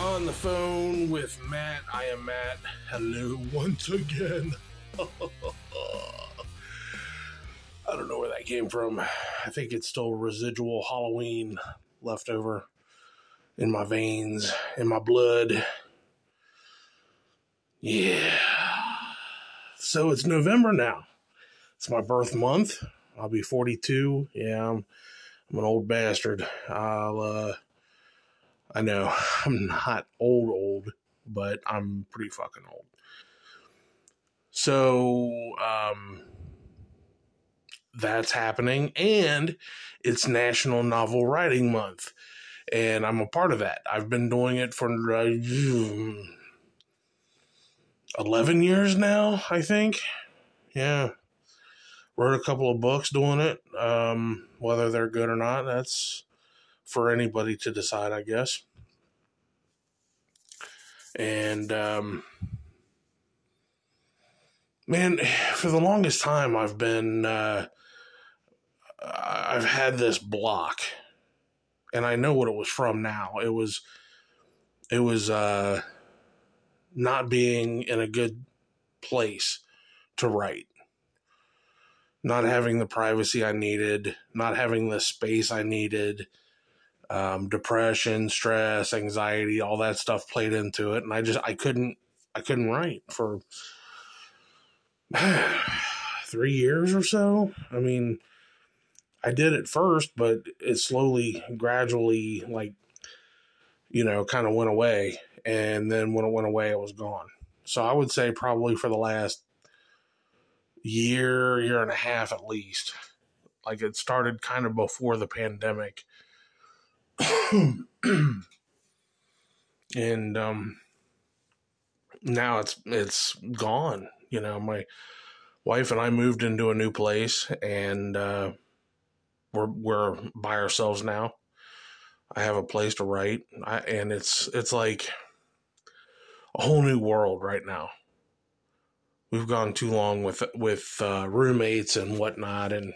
On the phone with Matt. I am Matt. Hello once again. I don't know where that came from. I think it's still residual Halloween left over in my veins, in my blood. Yeah. So it's November now. It's my birth month. I'll be 42. Yeah, I'm an old bastard. I know I'm not old, but I'm pretty fucking old. So, that's happening, and it's National Novel Writing Month, and I'm a part of that. I've been doing it for 11 years now, I think. Yeah. Wrote a couple of books doing it. Whether they're good or not, that's for anybody to decide, I guess. And, man, for the longest time, I've had this block, and I know what it was from now. It was not being in a good place to write, not having the privacy I needed, not having the space I needed, depression, stress, anxiety, all that stuff played into it, and I couldn't write for 3 years or so. I mean, I did it first, but it slowly, gradually, kind of went away. And then when it went away, it was gone. So I would say probably for the last year and a half at least. Like, it started kind of before the pandemic. And now it's gone. My wife and I moved into a new place, and we're by ourselves now. I have a place to write, and it's like a whole new world right now. We've gone too long with roommates and whatnot, and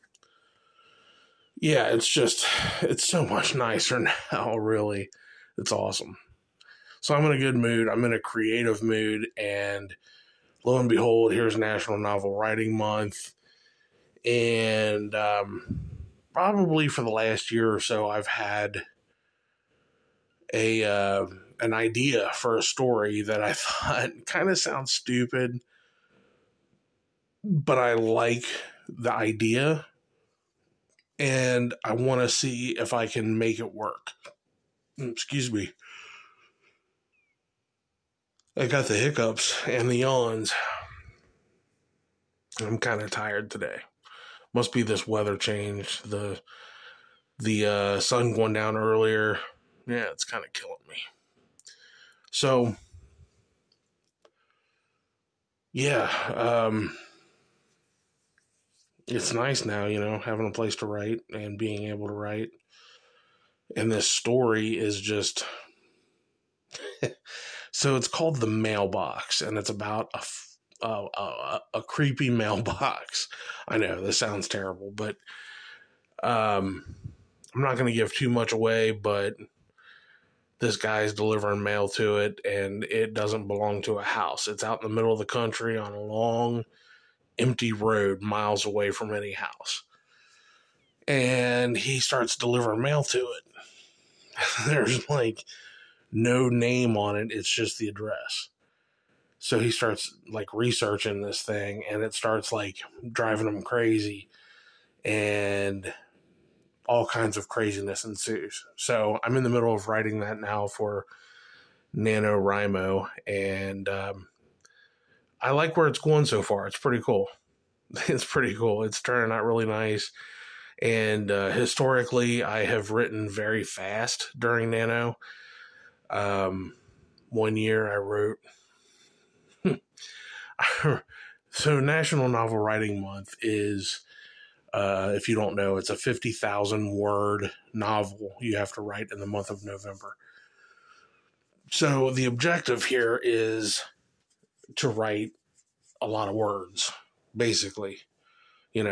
yeah, it's so much nicer now. Really, it's awesome. So I'm in a good mood. I'm in a creative mood, and lo and behold, here's National Novel Writing Month, and probably for the last year or so, I've had an idea for a story that I thought kind of sounds stupid, but I like the idea, and I want to see if I can make it work. Excuse me. I got the hiccups and the yawns. I'm kind of tired today. Must be this weather change. The sun going down earlier. Yeah, it's kind of killing me. So, yeah, it's nice now, having a place to write and being able to write. And this story is just... So it's called The Mailbox, and it's about a creepy mailbox. I know, this sounds terrible, but I'm not going to give too much away, but this guy's delivering mail to it, and it doesn't belong to a house. It's out in the middle of the country on a long, empty road miles away from any house. And he starts delivering mail to it. There's no name on it. It's just the address. So he starts researching this thing, and it starts driving him crazy, and all kinds of craziness ensues. So I'm in the middle of writing that now for NaNoWriMo, and I like where it's going so far. It's pretty cool. It's pretty cool. It's turning out really nice. And historically, I have written very fast during Nano. 1 year I wrote... So National Novel Writing Month is, if you don't know, it's a 50,000 word novel you have to write in the month of November. So the objective here is to write a lot of words, basically.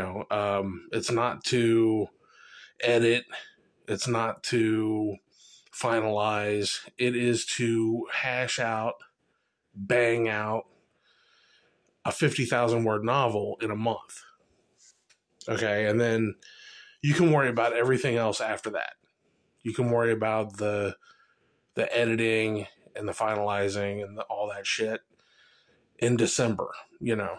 It's not to edit. It's not to finalize. It is to hash out, bang out a 50,000 word novel in a month. Okay. And then you can worry about everything else after that. You can worry about the editing and the finalizing and all that shit in December, you know.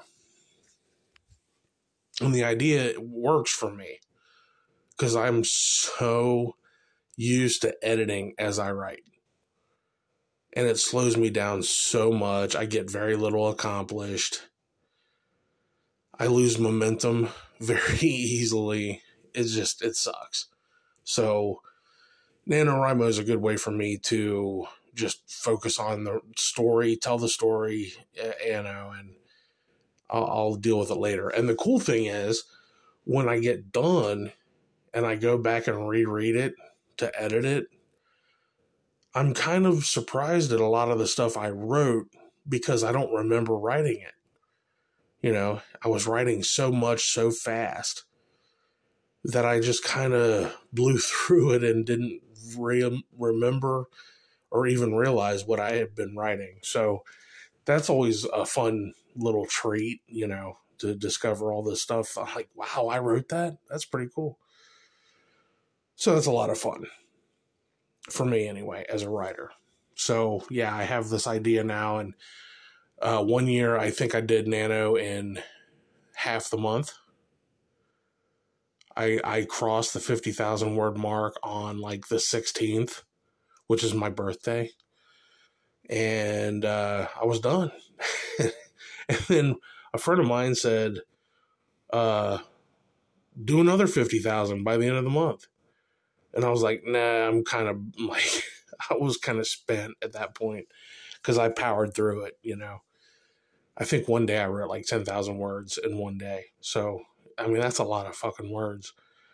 And the idea works for me because I'm so used to editing as I write. And it slows me down so much. I get very little accomplished. I lose momentum very easily. It sucks. So NaNoWriMo is a good way for me to just focus on the story, tell the story, and I'll deal with it later. And the cool thing is, when I get done and I go back and reread it to edit it, I'm kind of surprised at a lot of the stuff I wrote because I don't remember writing it. You know, I was writing so much so fast that I just kind of blew through it and didn't remember or even realize what I had been writing. So that's always a fun little treat, you know, to discover all this stuff. I'm like, wow, I wrote that? That's pretty cool. So that's a lot of fun for me anyway, as a writer. So yeah, I have this idea now. And 1 year, I think I did Nano in half the month. I crossed the 50,000 word mark on like the 16th, which is my birthday. And I was done. And then a friend of mine said, do another 50,000 by the end of the month. And I was like, nah, I'm kind of like, I was kind of spent at that point because I powered through it, you know. I think one day I wrote like 10,000 words in one day. So, I mean, that's a lot of fucking words.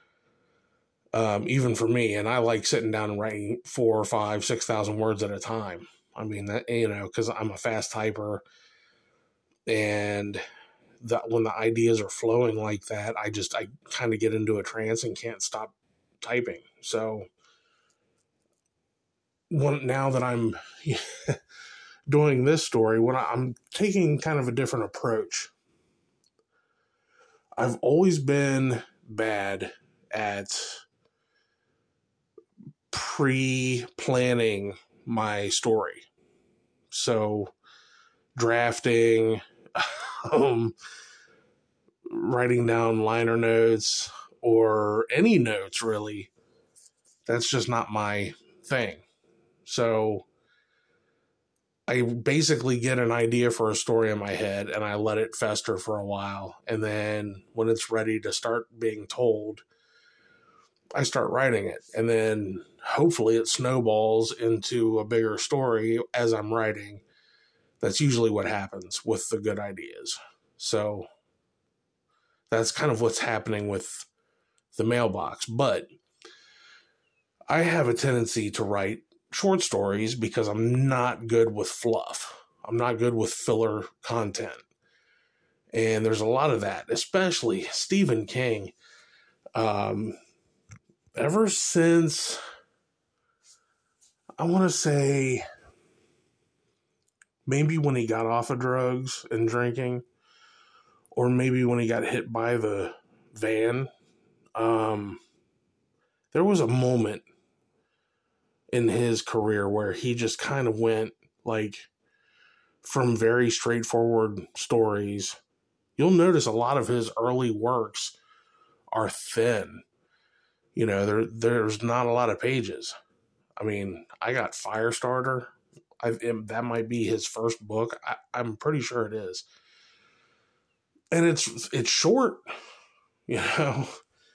Even for me. And I like sitting down and writing 4 or 5, 6,000 words at a time. I mean, that, you know, because I'm a fast typer. And that when the ideas are flowing like that, I kind of get into a trance and can't stop typing. So now that I'm doing this story, when I'm taking kind of a different approach. I've always been bad at pre-planning my story. So drafting, writing down liner notes or any notes really, that's just not my thing. So I basically get an idea for a story in my head and I let it fester for a while. And then when it's ready to start being told, I start writing it. And then hopefully it snowballs into a bigger story as I'm writing. That's usually what happens with the good ideas. So that's kind of what's happening with the mailbox. But I have a tendency to write short stories because I'm not good with fluff. I'm not good with filler content. And there's a lot of that, especially Stephen King. Ever since, I want to say, maybe when he got off of drugs and drinking, or maybe when he got hit by the van, there was a moment in his career where he just kind of went like from very straightforward stories. You'll notice a lot of his early works are thin. You know, there's not a lot of pages. I mean, I got Firestarter. That might be his first book. I'm pretty sure it is. And it's short, you know.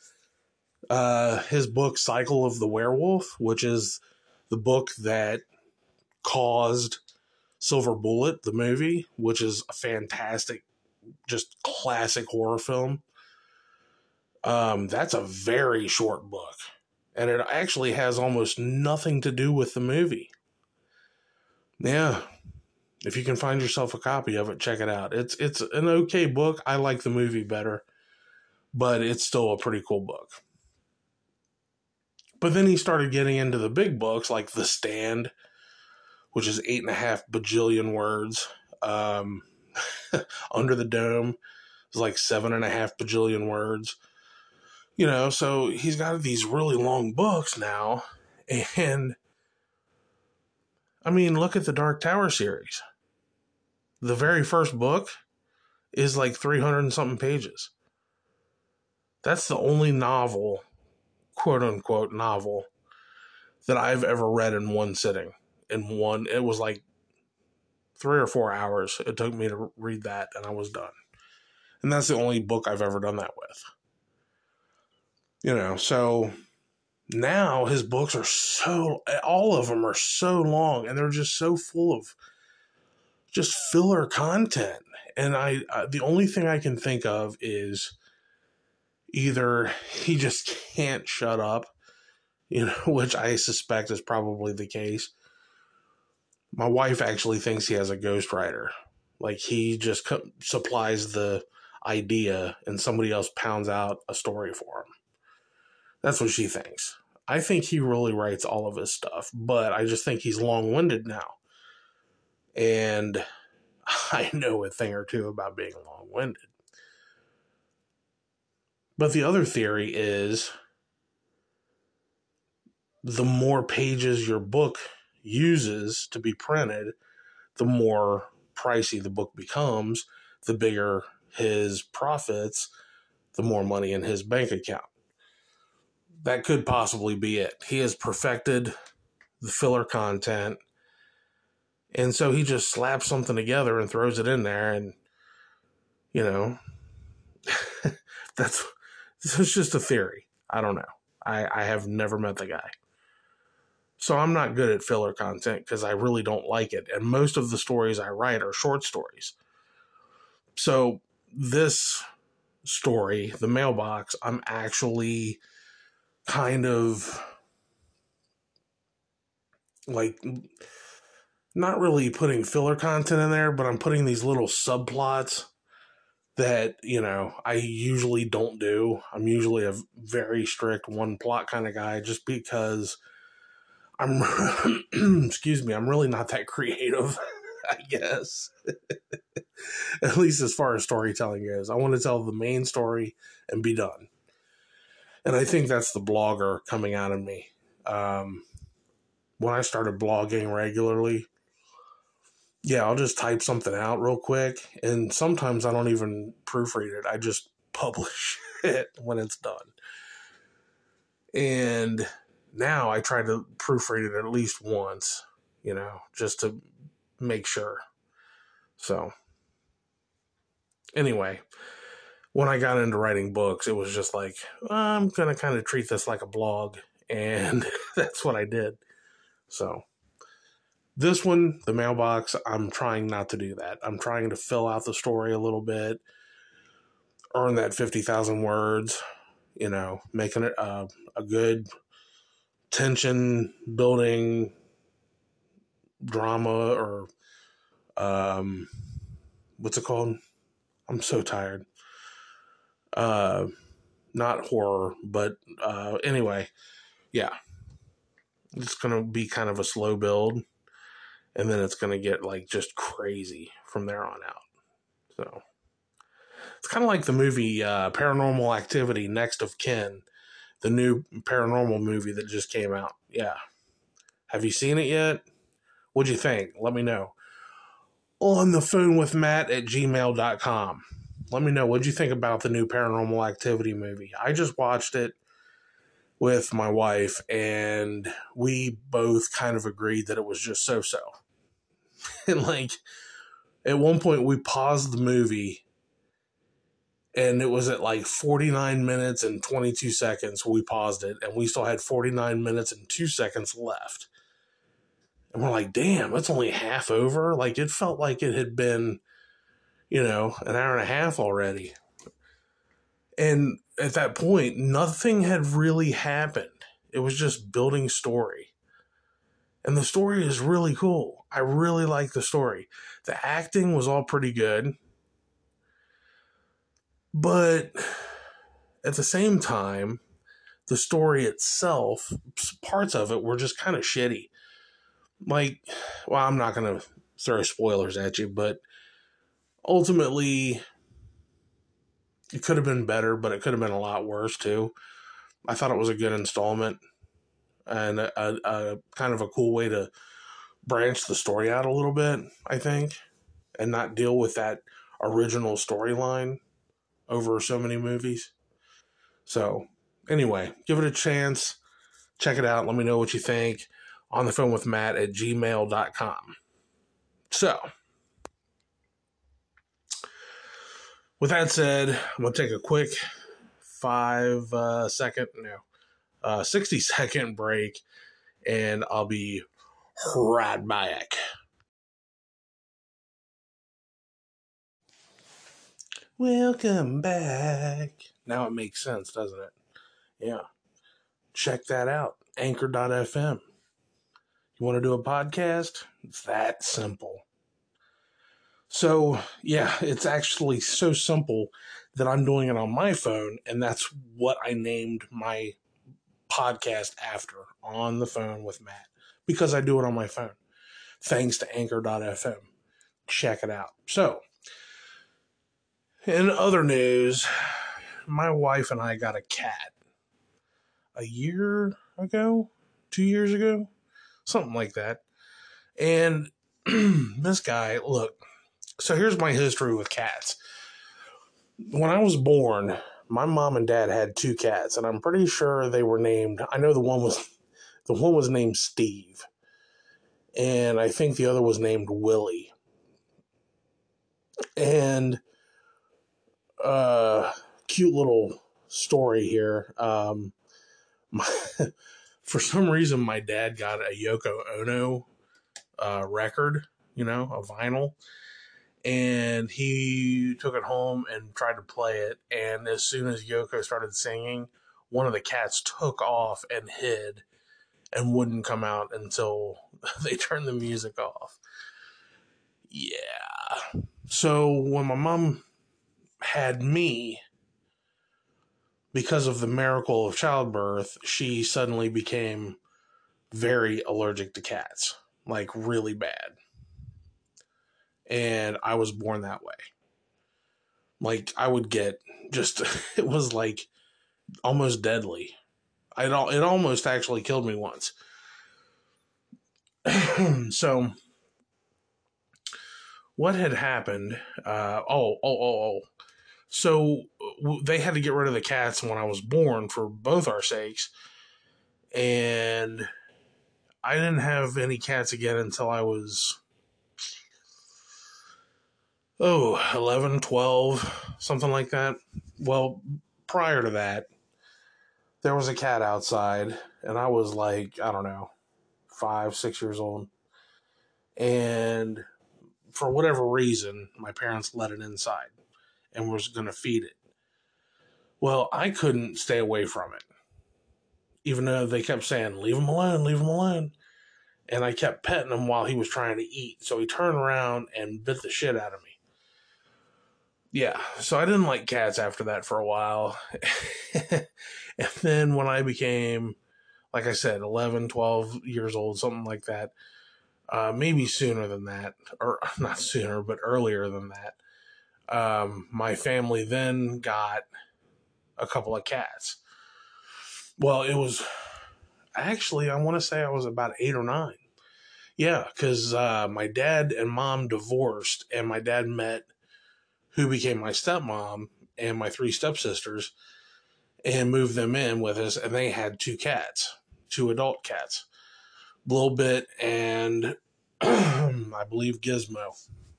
His book Cycle of the Werewolf, which is the book that caused Silver Bullet, the movie, which is a fantastic, just classic horror film. That's a very short book. And it actually has almost nothing to do with the movie. Yeah. If you can find yourself a copy of it, check it out. It's an okay book. I like the movie better, but it's still a pretty cool book. But then he started getting into the big books like The Stand, which is 8.5 bajillion words. Under the Dome is like 7.5 bajillion words. So he's got these really long books now. And I mean, look at the Dark Tower series. The very first book is like 300 and something pages. That's the only novel, quote unquote novel, that I've ever read in one sitting. It was like 3 or 4 hours it took me to read that, and I was done. And that's the only book I've ever done that with. So now his books are all of them are so long, and they're just so full of just filler content. And the only thing I can think of is either he just can't shut up, which I suspect is probably the case. My wife actually thinks he has a ghostwriter. Like, he just supplies the idea and somebody else pounds out a story for him. That's what she thinks. I think he really writes all of his stuff, but I just think he's long-winded now. And I know a thing or two about being long-winded. But the other theory is the more pages your book uses to be printed, the more pricey the book becomes, the bigger his profits, the more money in his bank account. That could possibly be it. He has perfected the filler content, and so he just slaps something together and throws it in there, and that's just a theory. I don't know. I have never met the guy. So I'm not good at filler content because I really don't like it. And most of the stories I write are short stories. So this story, The Mailbox, I'm actually kind of like not really putting filler content in there, but I'm putting these little subplots that, I usually don't do. I'm usually a very strict one plot kind of guy just because excuse me, I'm really not that creative, I guess. At least as far as storytelling goes. I want to tell the main story and be done. And I think that's the blogger coming out of me. When I started blogging regularly, I'll just type something out real quick. And sometimes I don't even proofread it. I just publish it when it's done. And now I try to proofread it at least once, just to make sure. So, anyway, when I got into writing books, it was just like, I'm going to kind of treat this like a blog. And that's what I did. So, this one, The Mailbox, I'm trying not to do that. I'm trying to fill out the story a little bit, earn that 50,000 words, making it a good tension building drama, or what's it called? I'm so tired. Not horror, but anyway, yeah. It's going to be kind of a slow build, and then it's going to get like just crazy from there on out. So it's kind of like the movie Paranormal Activity, Next of Kin, the new paranormal movie that just came out. Yeah. Have you seen it yet? What'd you think? Let me know. On the phone with Matt at gmail.com. Let me know. What'd you think about the new Paranormal Activity movie? I just watched it with my wife, and we both kind of agreed that it was just so-so. And like, at one point we paused the movie, and it was at like 49 minutes and 22 seconds. We paused it, and we still had 49 minutes and 2 seconds left. And we're like, damn, it's only half over. Like, it felt like it had been, an hour and a half already. And at that point, nothing had really happened. It was just building story. And the story is really cool. I really like the story. The acting was all pretty good. But at the same time, the story itself, parts of it were just kind of shitty. Like, well, I'm not going to throw spoilers at you, but ultimately, it could have been better, but it could have been a lot worse too. I thought it was a good installment and a kind of a cool way to branch the story out a little bit, I think, and not deal with that original storyline over so many movies. So, anyway, give it a chance. Check it out. Let me know what you think. On the phone with Matt at gmail.com. So, with that said, I'm going to take a quick 60-second break, and I'll be right back. Welcome back. Now it makes sense, doesn't it? Yeah. Check that out. Anchor.fm. You want to do a podcast? It's that simple. So, yeah, it's actually so simple that I'm doing it on my phone, and that's what I named my podcast after, On the Phone with Matt, because I do it on my phone, thanks to Anchor.fm. Check it out. So, in other news, my wife and I got a cat a year ago, 2 years ago, something like that. And this guy, look, so here's my history with cats. When I was born, my mom and dad had two cats, and I'm pretty sure they were named, I know the one was named Steve, and I think the other was named Willie. And cute little story here. For some reason, my dad got a Yoko Ono record, a vinyl, and he took it home and tried to play it. And as soon as Yoko started singing, one of the cats took off and hid and wouldn't come out until they turned the music off. Yeah. So when my mom had me, because of the miracle of childbirth, she suddenly became very allergic to cats, like really bad. And I was born that way. Like I would get just, it was like almost deadly. It almost actually killed me once. So what had happened? So they had to get rid of the cats when I was born for both our sakes. And I didn't have any cats again until I was, 11, 12, something like that. Well, prior to that, there was a cat outside, and I was like, I don't know, 5, 6 years old. And for whatever reason, my parents let it inside and was going to feed it. Well, I couldn't stay away from it, even though they kept saying, leave him alone, leave him alone. And I kept petting him while he was trying to eat. So he turned around and bit the shit out of me. Yeah, so I didn't like cats after that for a while. And then when I became, like I said, 11, 12 years old, something like that, maybe sooner than that, or not sooner, but earlier than that, my family then got a couple of cats. Well, it was actually, I want to say I was about 8 or 9. Yeah, because my dad and mom divorced, and my dad met who became my stepmom and my 3 stepsisters and moved them in with us, and they had 2 cats, 2 adult cats, Little Bit and I believe Gizmo.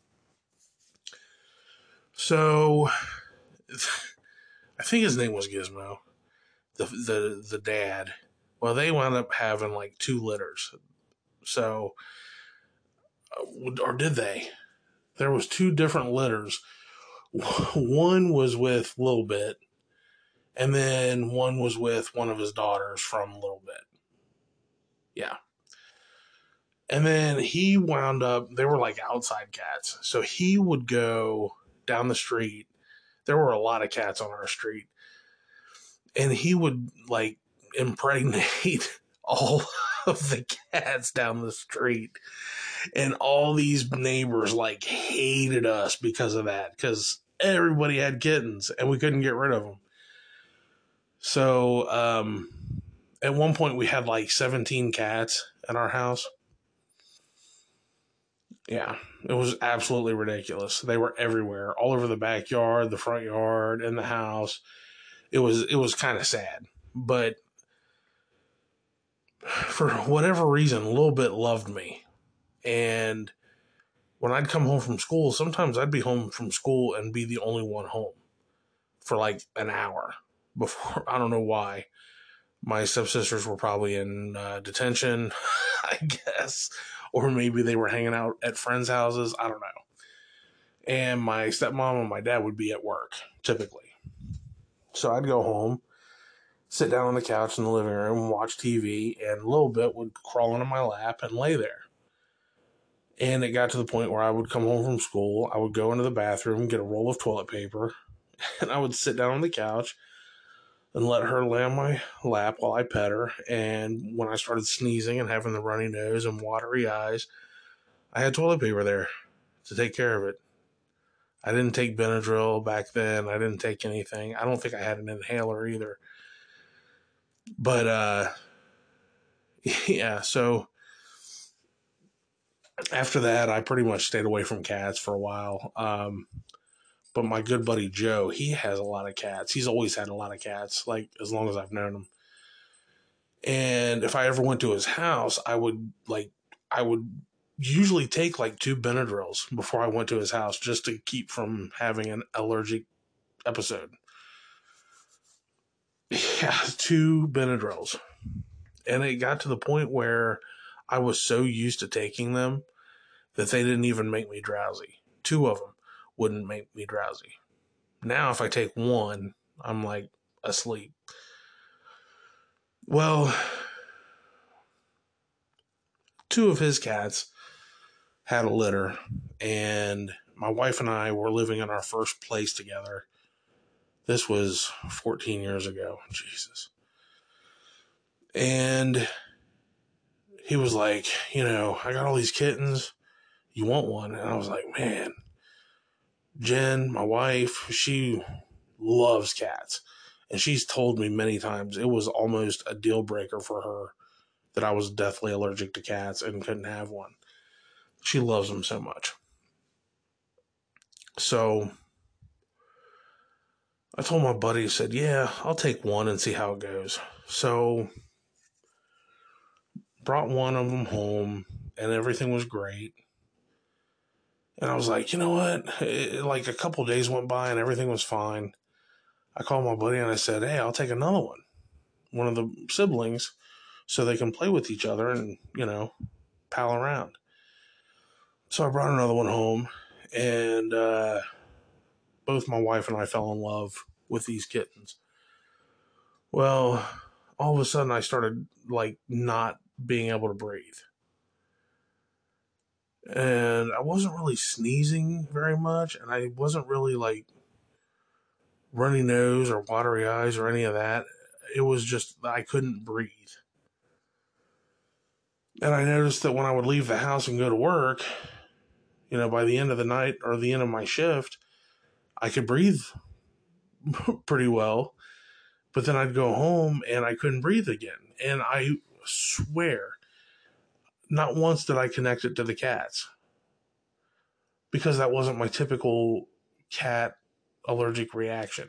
So I think his name was Gizmo, the dad. Well, they wound up having like 2 litters. So, or did they? There was 2 different litters. One was with Little Bit, and then one was with one of his daughters from Little Bit. Yeah. And then he wound up, they were like outside cats. So he would go down the street. There were a lot of cats on our street. And he would like impregnate all of the cats down the street. And all these neighbors like hated us because of that, because everybody had kittens and we couldn't get rid of them. So at one point we had like 17 cats at our house. Yeah, it was absolutely ridiculous. They were everywhere, all over the backyard, the front yard, in the house. It was kind of sad, but for whatever reason, a little bit loved me. And when I'd come home from school, sometimes I'd be home from school and be the only one home for like an hour before. I don't know why. My stepsisters were probably in detention, I guess, or maybe they were hanging out at friends' houses. I don't know. And my stepmom and my dad would be at work typically. So I'd go home, sit down on the couch in the living room, watch TV, and a little bit would crawl into my lap and lay there. And it got to the point where I would come home from school, I would go into the bathroom, get a roll of toilet paper, and I would sit down on the couch and let her lay on my lap while I pet her. And when I started sneezing and having the runny nose and watery eyes, I had toilet paper there to take care of it. I didn't take Benadryl back then. I didn't take anything. I don't think I had an inhaler either. But, yeah, so after that, I pretty much stayed away from cats for a while. But my good buddy Joe, he has a lot of cats. He's always had a lot of cats, like as long as I've known him. And if I ever went to his house, I would usually take like 2 Benadryls before I went to his house just to keep from having an allergic episode. Yeah, 2 Benadryls. And it got to the point where I was so used to taking them that they didn't even make me drowsy. 2 of them wouldn't make me drowsy. Now, if I take 1, I'm like asleep. Well, 2 of his cats had a litter, and my wife and I were living in our first place together. This was 14 years ago. Jesus. And he was like, I got all these kittens. You want one? And I was like, man, Jen, my wife, she loves cats. And she's told me many times it was almost a deal breaker for her that I was deathly allergic to cats and couldn't have one. She loves them so much. So I told my buddy, said, yeah, I'll take 1 and see how it goes. So brought 1 of them home and everything was great. And I was like, you know what? Like a couple days went by and everything was fine. I called my buddy and I said, hey, I'll take another one of the siblings, so they can play with each other and, pal around. So I brought another one home, and both my wife and I fell in love with these kittens. Well, all of a sudden I started like not being able to breathe. And I wasn't really sneezing very much, and I wasn't really like runny nose or watery eyes or any of that. It was just I couldn't breathe. And I noticed that when I would leave the house and go to work, by the end of the night or the end of my shift, I could breathe pretty well. But then I'd go home and I couldn't breathe again. And I swear, not once did I connect it to the cats, because that wasn't my typical cat allergic reaction.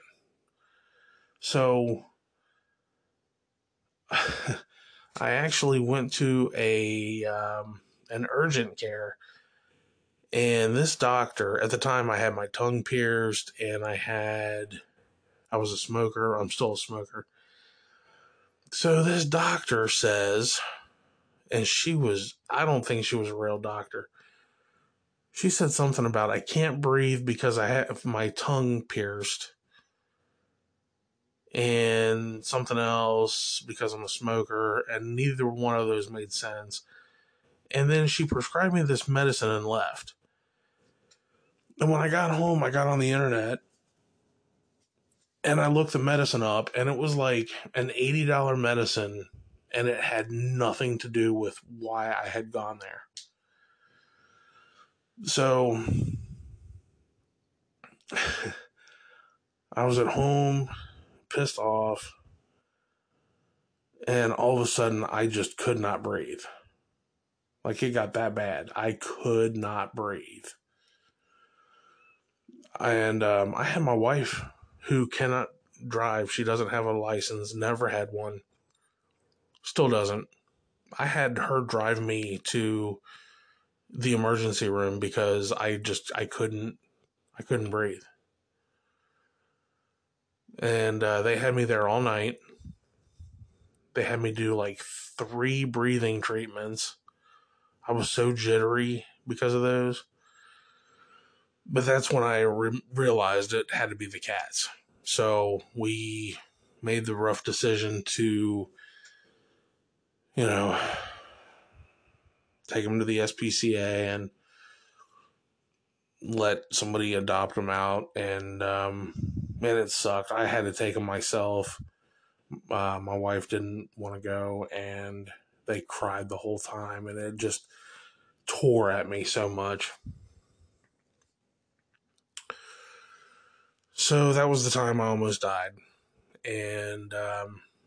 So I actually went to an urgent care, and this doctor, at the time I had my tongue pierced and I was a smoker. I'm still a smoker. So this doctor says, and I don't think she was a real doctor. She said something about, I can't breathe because I have my tongue pierced, and something else because I'm a smoker, and neither one of those made sense. And then she prescribed me this medicine and left. And when I got home, I got on the internet And I looked the medicine up, and it was like an $80 medicine, and it had nothing to do with why I had gone there. So I was at home, pissed off, and all of a sudden I just could not breathe. Like, it got that bad. I could not breathe. And I had my wife, who cannot drive. She doesn't have a license, never had one, still doesn't. I had her drive me to the emergency room because I couldn't breathe. And they had me there all night. They had me do like 3 breathing treatments. I was so jittery because of those. But that's when I realized it had to be the cats. So we made the rough decision to, take them to the SPCA and let somebody adopt them out. And man, it sucked. I had to take them myself. My wife didn't want to go, and they cried the whole time, and it just tore at me so much. So that was the time I almost died. And a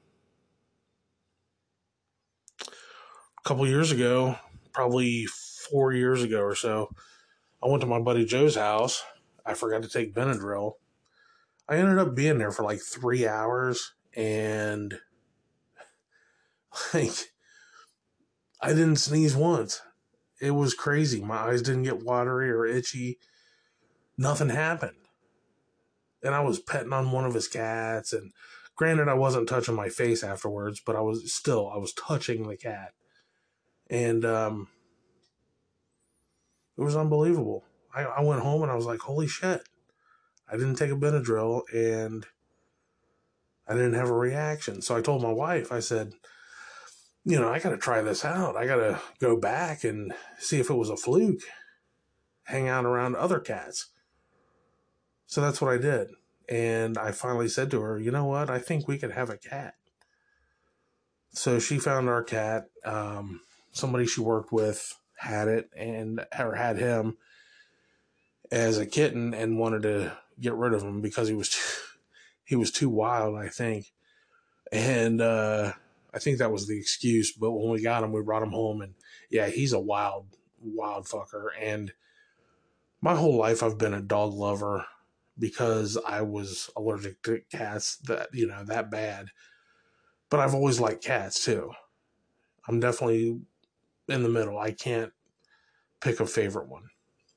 couple years ago, probably 4 years ago or so, I went to my buddy Joe's house. I forgot to take Benadryl. I ended up being there for like 3 hours, and like, I didn't sneeze once. It was crazy. My eyes didn't get watery or itchy. Nothing happened. And I was petting on one of his cats, and granted, I wasn't touching my face afterwards, but I was touching the cat. And it was unbelievable. I went home and I was like, holy shit. I didn't take a Benadryl, and I didn't have a reaction. So I told my wife, I said, I got to try this out. I got to go back and see if it was a fluke, hang out around other cats. So that's what I did. And I finally said to her, you know what? I think we could have a cat. So she found our cat. Somebody she worked with had it, had him as a kitten, and wanted to get rid of him because he was too wild, I think. And I think that was the excuse. But when we got him, we brought him home, and yeah, he's a wild fucker. And my whole life I've been a dog lover because I was allergic to cats that bad. But I've always liked cats too. I'm definitely in the middle. I can't pick a favorite one.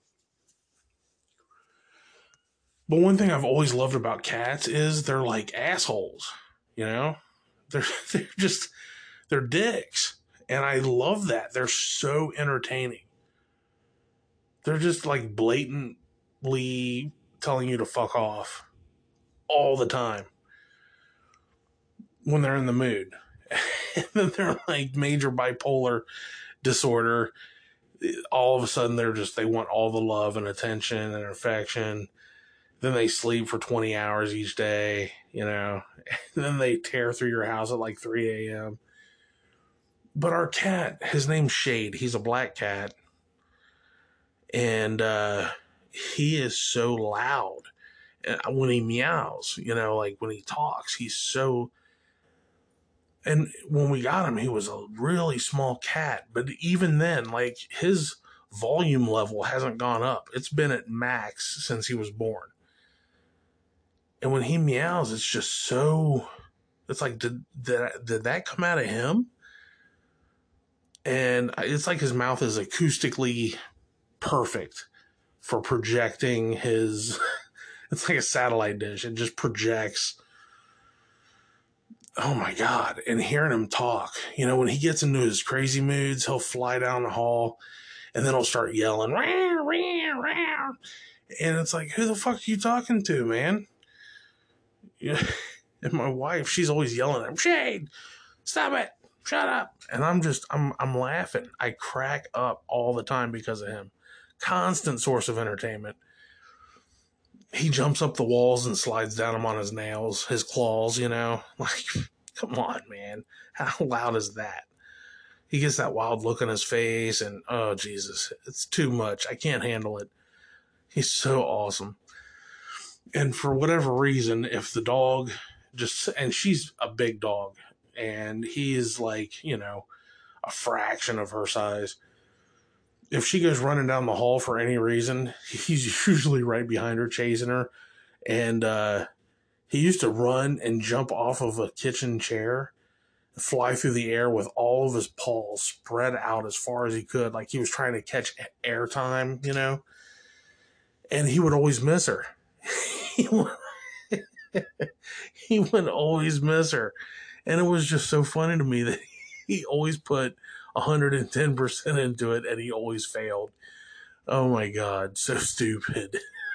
But one thing I've always loved about cats is they're like assholes, They're they're dicks. And I love that. They're so entertaining. They're just like blatantly telling you to fuck off all the time when they're in the mood. And then they're like major bipolar disorder. All of a sudden they want all the love and attention and affection. Then they sleep for 20 hours each day, and then they tear through your house at like 3 a.m. But our cat, his name's Shade. He's a black cat. And he is so loud. And when he meows, like when he talks, he's so... And when we got him, he was a really small cat. But even then, like, his volume level hasn't gone up. It's been at max since he was born. And when he meows, it's just so... It's like, did that come out of him? And it's like his mouth is acoustically perfect for projecting his... It's like a satellite dish. It just projects... Oh my God. And hearing him talk, when he gets into his crazy moods, he'll fly down the hall and then he'll start yelling, "Row, row, row." And it's like, who the fuck are you talking to, man? And my wife, she's always yelling at him, "Shade, stop it, shut up." And I'm laughing. I crack up all the time because of him. Constant source of entertainment. he jumps up the walls and slides down them on his nails, his claws, you know? Like, come on, man. How loud is that? He gets that wild look on his face, and oh, Jesus, it's too much. I can't handle it. He's so awesome. And for whatever reason, if the dog and she's a big dog, and he is like, you know, a fraction of her size. If she goes running down the hall for any reason, he's usually right behind her, chasing her. And he used to run and jump off of a kitchen chair, fly through the air with all of his paws spread out as far as he could, like he was trying to catch airtime, you know? And he would always miss her. He would always miss her. And it was just so funny to me that he always put 110% into it and he always failed. Oh my God, so stupid.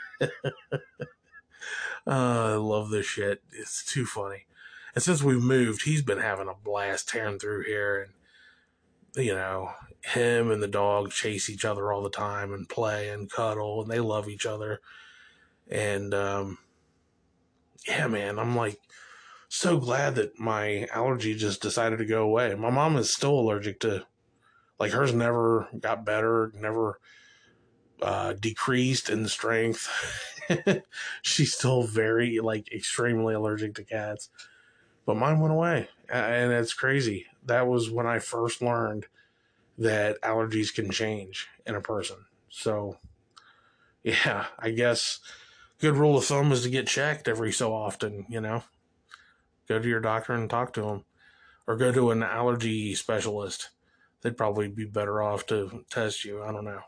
I love this shit. It's too funny. And since we've moved, he's been having a blast tearing through here. And, you know, him and the dog chase each other all the time and play and cuddle, and they love each other. And, yeah, man, I'm like so glad that my allergy just decided to go away. My mom is still allergic to, like, hers never got better, never decreased in strength. She's still very, like, extremely allergic to cats. But mine went away. And it's crazy. That was when I first learned that allergies can change in a person. So, yeah, I guess good rule of thumb is to get checked every so often, you know? Go to your doctor and talk to him. Or go to an allergy specialist. They'd probably be better off to test you. I don't know.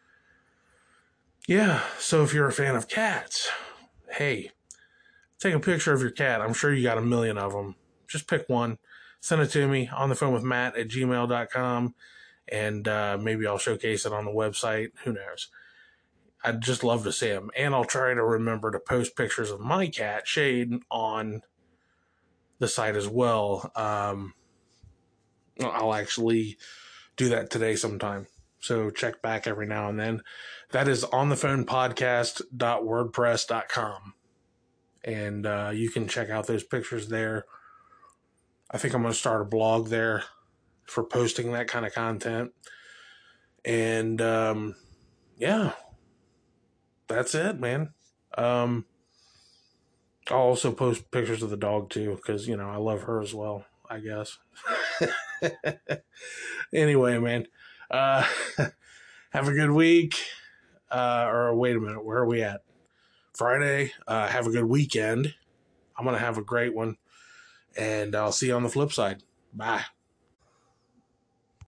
Yeah, so if you're a fan of cats, hey, take a picture of your cat. I'm sure you got a million of them. Just pick one. Send it to me on the phone with Matt at gmail.com. And maybe I'll showcase it on the website. Who knows? I'd just love to see them. And I'll try to remember to post pictures of my cat, Shade, on the site as well. I'll actually do that today sometime. So check back every now and then. That is onthephonepodcast.wordpress.com. And you can check out those pictures there. I think I'm going to start a blog there for posting that kind of content. And yeah, that's it, man. I'll also post pictures of the dog too, because, you know, I love her as well, I guess. Anyway, man, have a good week. Or wait a minute, where are we at? Friday. Have a good weekend. I'm going to have a great one. And I'll see you on the flip side. Bye.